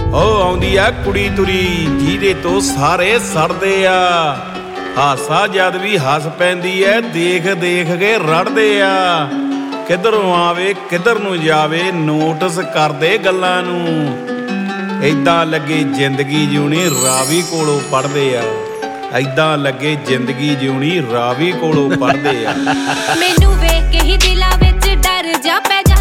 ਉਹ ਆਉਂਦੀ ਆ ਕੁੜੀ ਤੁਰੀ ਜਿਹਦੇ ਤੋਂ ਸਾਰੇ ਸੜਦੇ ਆ। ਹਾਸਾ ਜਦ ਵੀ ਹੱਸ ਪੈਂਦੀ ਐ, ਦੇਖ ਦੇਖ ਕੇ ਰੜਦੇ ਆ। ਕਿੱਧਰੋਂ ਆਵੇ ਕਿੱਧਰ ਨੂੰ ਜਾਵੇ, ਨੋਟਿਸ ਕਰਦੇ ਗੱਲਾਂ ਨੂੰ। ਏਦਾਂ ਲੱਗੇ ਜ਼ਿੰਦਗੀ ਜਿਉਣੀ ਰਾਵੀ ਕੋਲੋਂ ਪੜ੍ਹਦੇ ਆ। ਏਦਾਂ ਲੱਗੇ ਜ਼ਿੰਦਗੀ ਜਿਉਣੀ ਰਾਵੀ ਕੋਲੋਂ ਪੜ੍ਹਦੇ ਆ। ਮੈਨੂੰ ਵੇਖ ਕੇ ਹੀ ਦਿਲਾਂ ਵਿੱਚ ਡਰ ਜਾ ਪੈ ਜਾ